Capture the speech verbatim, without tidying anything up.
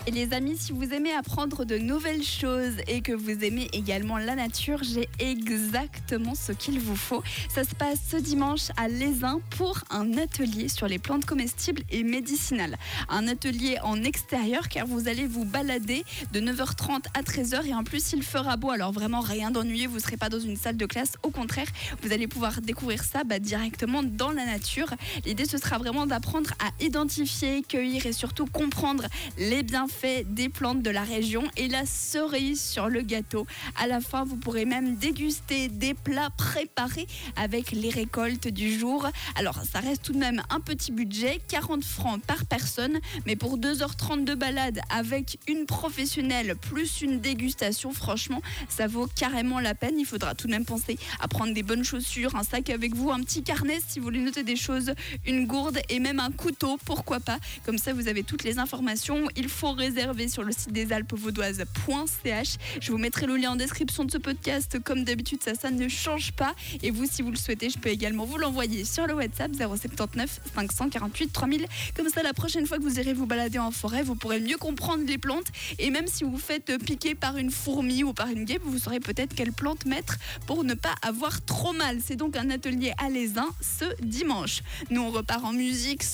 Et les amis, si vous aimez apprendre de nouvelles choses et que vous aimez également la nature, j'ai exactement ce qu'il vous faut. Ça se passe ce dimanche à Lézin pour un atelier sur les plantes comestibles et médicinales. Un atelier en extérieur car vous allez vous balader de neuf heures trente à treize heures et en plus il fera beau. Alors vraiment rien d'ennuyeux, vous ne serez pas dans une salle de classe. Au contraire, vous allez pouvoir découvrir ça bah, directement dans la nature. L'idée ce sera vraiment d'apprendre à identifier, cueillir et surtout comprendre les bienfaits des plantes de la région. Et la cerise sur le gâteau, à la fin vous pourrez même déguster des plats préparés avec les récoltes du jour. Alors ça reste tout de même un petit budget, quarante francs par personne, mais pour deux heures trente de balade avec une professionnelle plus une dégustation, franchement ça vaut carrément la peine. Il faudra tout de même penser à prendre des bonnes chaussures, un sac avec vous, un petit carnet si vous voulez noter des choses, une gourde et même un couteau, pourquoi pas. Comme ça vous avez toutes les informations. Il faut réserver sur le site des Alpes vaudoises point c h. Je vous mettrai le lien en description de ce podcast. Comme d'habitude, ça, ça ne change pas. Et vous, si vous le souhaitez, je peux également vous l'envoyer sur le WhatsApp zéro sept neuf cinq cent quarante-huit trois mille. Comme ça, la prochaine fois que vous irez vous balader en forêt, vous pourrez mieux comprendre les plantes. Et même si vous vous faites piquer par une fourmi ou par une guêpe, vous saurez peut-être quelle plante mettre pour ne pas avoir trop mal. C'est donc un atelier à Lézin ce dimanche. Nous, on repart en musique.